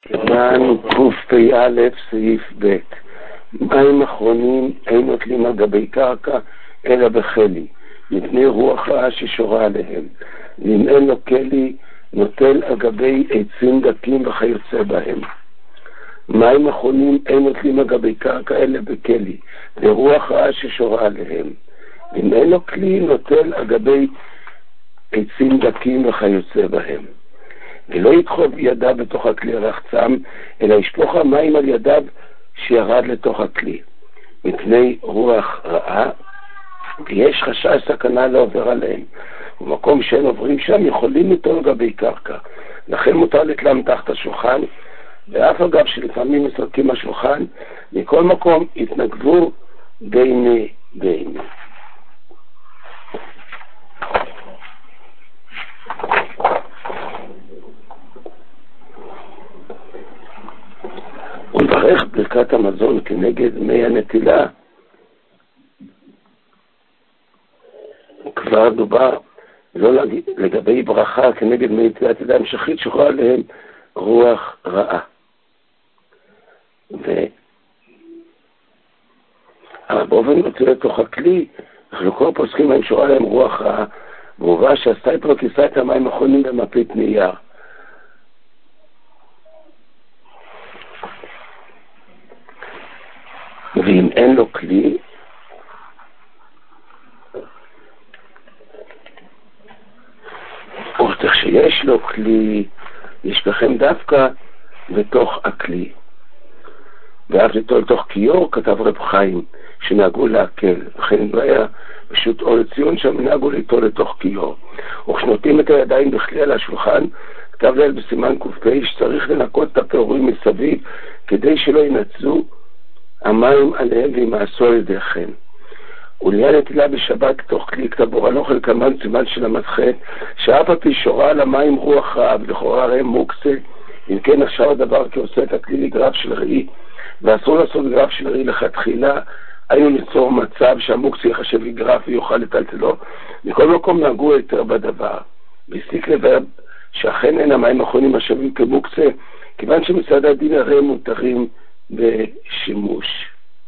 סימן קפ"א סעיף ב' מים אחרונים אין נוטלים על גבי קרקע אלא בכלי, מפני רוח רעה ששורה עליהם. ואם אין לו כלי, נוטל על גבי עצים דקים וכיוצא בהם. מים אחרונים אין נוטלים על גבי קרקע אלא בכלי, לרוח רעה ששורה עליהם. ואם אין לו כלי, נוטל על גבי עצים דקים וכיוצא בהם. ולא ידחוף ידיו בתוך הכלי הרחצם, אלא ישפוך המים על ידיו שירד לתוך הכלי. מפני רוח רעה, יש חשש סכנה לעובר עליהם. במקום שהם עוברים שם יכולים ליטול על גבי קרקע. לכן מותר לתלם תחת השולחן, ואף אגב שלפעמים מסרקים השולחן, מכל מקום התנגבו בין. ולברך ברכת המזון כנגד מי הנטילה. כבר דובר לא לגבי ברכה כנגד מי נטילת ידיים שחית שוחרר עליהם רוח רעה. אבל באופן נוטל לתוך הכלי, אנחנו כל פוסקים הם שורה עליהם רוח רעה, והובא שהסטייפר כיסה את המים האחרונים במפית נייר. ואם אין לו כלי, או צריך שיש לו כלי, ישכחם דווקא בתוך הכלי. ואף ליטול תוך כיור, כתב רב חיים, שנהגו להקל. לכן לא היה פשוט אור לציון שם, נהגו ליטול לתוך כיור. וכשנותנים את הידיים בכלי על השולחן, כתב ליל בסימן קפ"א, שצריך לנקות את הפעורים מסביב, כדי שלא ינצלו המים עליהם וימעשו על ידיכם. ולעניין נטילה בשבת תוך כלי כתבור הנוכל כמן סימן של המסחת, שאף על פי שורה על המים רוח רעה ולכאורה הרי מוקצה, אם כן עכשיו הדבר כעושה את הכלי לגרף של ראי, ואסור לעשות גרף של ראי לכתחילה, היינו ליצור מצב שהמוקצה יחשב לגרף ויוכל לטלטלו. מכל מקום נהגו יותר בדבר. והסיק לבב שאכן אין המים האחרונים השווים כמוקצה, כיוון שמצד הדין הרי הם מותרים בשימוש.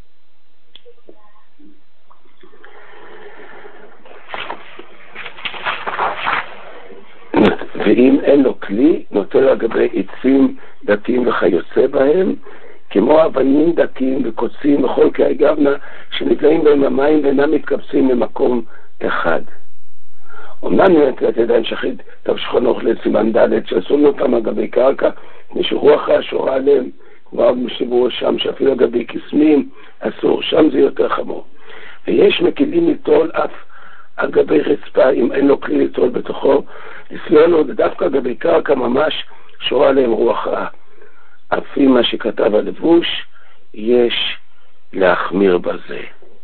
ואם אין לו כלי, נוטל על גבי עצים דקים וכיוצא בהם, כמו אבנים דקים וקוצים וכל כלי גבנה שנתלעים בהם המים ואינם מתקבצים למקום אחד. אמנם נטילת ידיים שחית תו שכנוך לסימן ד' שעשו אותם על גבי קרקע, משרוח רעה שורה עליהם, כבר משבוע שם שאפילו על גבי קסמים אסור, שם זה יותר חמור. ויש מקלים ליטול אף על גבי רצפה, אם אין לו כלי ליטול בתוכו, לסלול לו דווקא על גבי קרקע ממש שורה עליהם רוח רעה. לפי מה שכתב הלבוש, יש להחמיר בזה.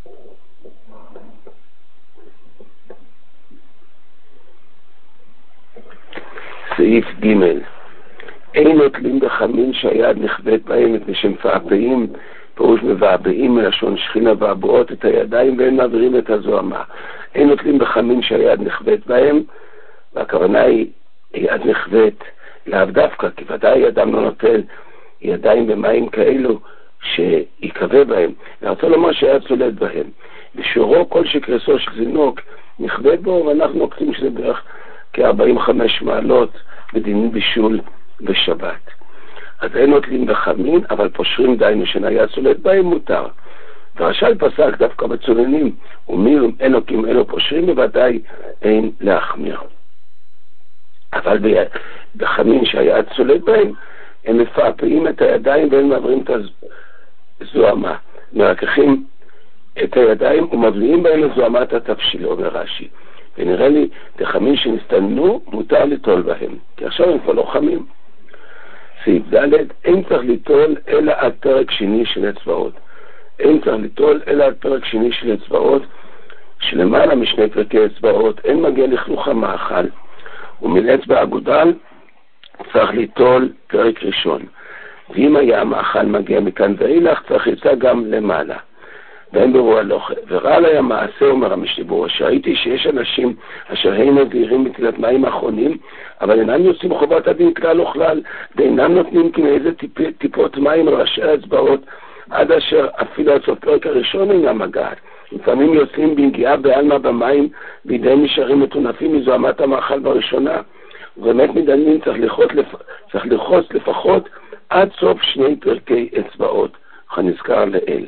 סעיף ג' אין נוטלים בחמין שהיד נכבד בהם את משמפעפאים, פירוש מבעבעים מלשון שכינה ועבועות את הידיים ואין מעבירים את הזוהמה. אין נוטלים בחמין שהיד נכבד בהם, והכוונה היא יד נכבד לאו דווקא, כי ודאי אדם לא נוטל ידיים במים כאלו שיקווה בהם. אני רוצה לומר שהיד צולט בהם. בשיעורו כל שקרסו של זינוק נכבד בו, ואנחנו נוקטים שזה בערך כ-45 מעלות בדינים בישול בשבת. אז אין נוטלים בחמין, אבל פושרים דיינו שהיד צולט בהם מותר. ורש"י פסק דווקא בצוננים, ומיר אנוקים אלו פושרים, בוודאי אין להחמיר. אבל בחמין שהיד צולט בהם, הם מפעפעים את הידיים והם מעברים את הזוהמה. מרככים את הידיים ומבליעים בהם לזוהמת התבשיל, אומר רש"י. ונראה לי, בחמין שנסתננו, מותר ליטול בהם. כי עכשיו הם כבר לא חמים. סעיף ד' אין צריך ליטול אלא על פרק שני של אצבעות. אין צריך ליטול אלא על פרק שני של אצבעות, שלמעלה משני פרקי אצבעות, אין מגיע לכלוך המאכל. ומאצבע אגודל צריך ליטול פרק ראשון. ואם היה המאכל מגיע מכאן ואילך, צריך יצא גם למעלה. ואין ברור הלוכה. ורע עלי המעשה, אומר המשדיבור, שראיתי שיש אנשים אשר הם נזהירים בנטילת מים האחרונים, אבל אינם יוצאים חובת הדין כלל וכלל, ואינם נותנים כמאיזה טיפות מים על ראשי האצבעות, עד אשר אפילו עד פרק הראשון אינם מגעת. לפעמים יוצאים בנגיעה בעלמא במים, וידיהם נשארים מטונפים מזוהמת המאכל בראשונה. ובאמת מדיינים צריך ללחוץ לפחות עד סוף 2 פרקי אצבעות, כנזכר לאל.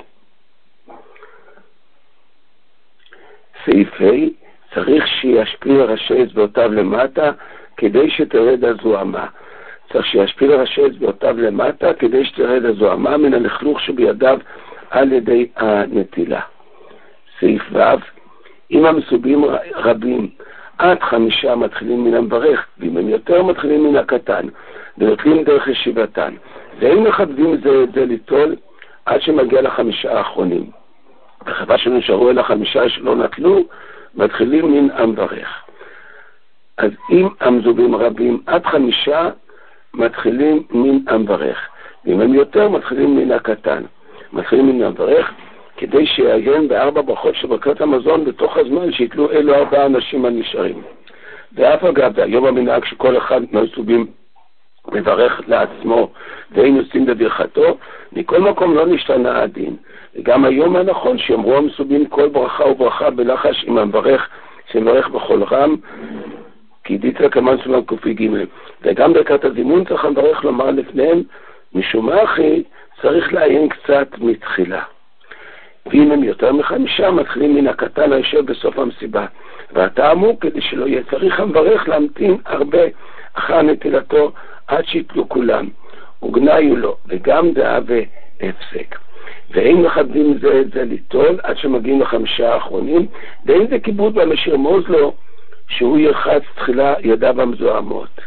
סעיף ה' צריך שישפיל ראשי אצבעותיו למטה כדי שתרד הזוהמה. צריך שישפיל ראשי אצבעותיו למטה כדי שתרד הזוהמה מן הלכלוך שבידיו על ידי הנטילה. סעיף ו' אם המסובים רבים עד 5 מתחילים מן המברך, ואם הם יותר מתחילים מן הקטן, ונוטלים דרך ישיבתן. ואין מכבדים זה את זה ליטול עד שמגיע ל5 האחרונים. החווה שנשארו אל 5 שלא נטלו, מתחילים מן המברך. אז אם המזובים רבים עד 5, מתחילים מן המברך. ואם הם יותר, מתחילים מן הקטן. מתחילים מן המברך, כדי שיעיין ב4 ברכות של ברכת המזון בתוך הזמן שיתלו אלו 4 אנשים הנשארים. ואף אגב, והיום המנהג שכל אחד מהמסובים מברך לעצמו ואין עושים בברכתו, מכל מקום לא נשתנה הדין. וגם היום הנכון שיאמרו המסובים כל ברכה וברכה בלחש עם המברך שמברך בכל רם, כי דיתא כמן סולם קופי ג'. וגם ברכת הזימון צריך המברך לומר לפניהם, משום מה אחי צריך לעיין קצת מתחילה. ואם הם יותר מ5, מתחילים מן הקטן היושב בסוף המסיבה. והטעם הוא כדי שלא יהיה צריך המברך להמתין הרבה אחר נטילתו עד שיתלו כולם. וגנאי הוא לו, וגם דעה והפסק. ואין מכבדים זה את זה ליטול עד שמגיעים ל5 האחרונים, ואין זה כיבוד במשך רמוז לו שהוא ירחץ תחילה ידיו המזוהמות.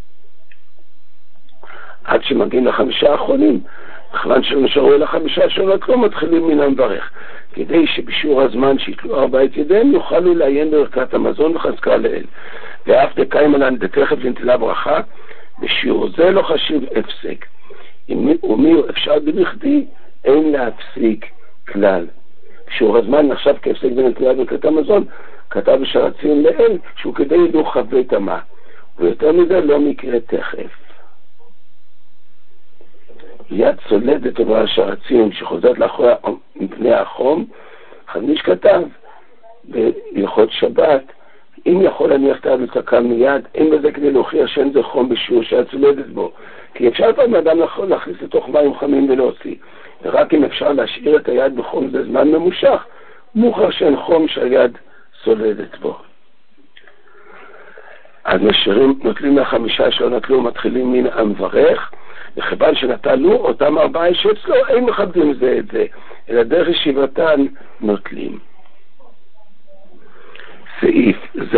עד שמגיעים ל5 האחרונים, מכיוון שנשארו אל 5 שונות לא מתחילים מן המברך, כדי שבשיעור הזמן שיתלו 4 את ידיהם יוכלו לעיין ברכת המזון וחזקה לאל. ואף דקאים עלן דתכף לנטילה ברכה, בשיעור זה לא חשיב הפסק. ומי הוא אפשר בכדי, אין להפסיק כלל. בשיעור הזמן נחשב כהפסק בנטילה ברכת המזון, כתב בשרצים לאל שהוא כדי ידעו חבי תמה, ויותר מזה לא מקרה תכף. יד צולדת עבר השרצים שחוזרת לאחוריה מפני החום, חמיש כתב בהלכות שבת, אם יכול להניח את היד לצקה מיד, אין בזה כדי להוכיח שאין זה חום בשיעור שהיד צולדת בו, כי אפשר פעם אדם להכניס לתוך מים חמים ולהוציא, ורק אם אפשר להשאיר את היד בחום זה זמן ממושך, מוכר שאין חום שהיד צולדת בו. אז נוטלים ל5 שלא נטלו, מתחילים מן המברך, וכיוון שנטלו אותם 4 שאצלו, אין מכבדים זה את זה, אלא דרך ישיבתן נוטלים. סעיף ז'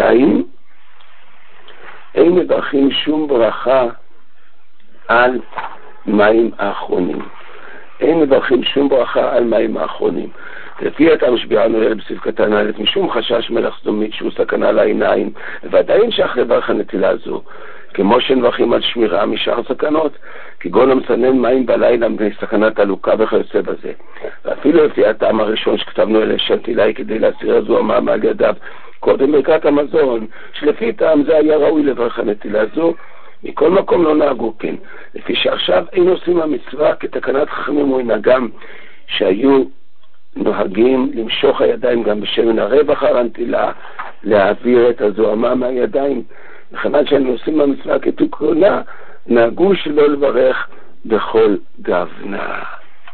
אין מברכים שום ברכה על מים האחרונים. אין מברכים שום ברכה על מים האחרונים. לפי הטעם שביארנו אלה בסעיף קטן א', משום חשש מלח סדומית שהוא סכנה לעיניים, ועדיין שייך לברך הנטילה הזו, כמו שנברכים על שמירה משאר סכנות, כגון המצנן מים בלילה מפני סכנת עלוקה וכיוצא בזה. ואפילו לפי הטעם הראשון שכתבנו אלה שהנטילה היא כדי להסיר הזוהמה מעל ידיו קודם ברכת המזון, שלפי טעם זה היה ראוי לברך הנטילה הזו, מכל מקום לא נהגו כן. לפי שעכשיו אין עושים המצווה כתקנת חכמים ומנהגם שהיו נוהגים למשוך הידיים גם בשמן ערב אחר הנטילה, להעביר את הזוהמה מהידיים. וכיוון שהם עושים המצווה כתקנה, נהגו שלא לברך בכל גוונה.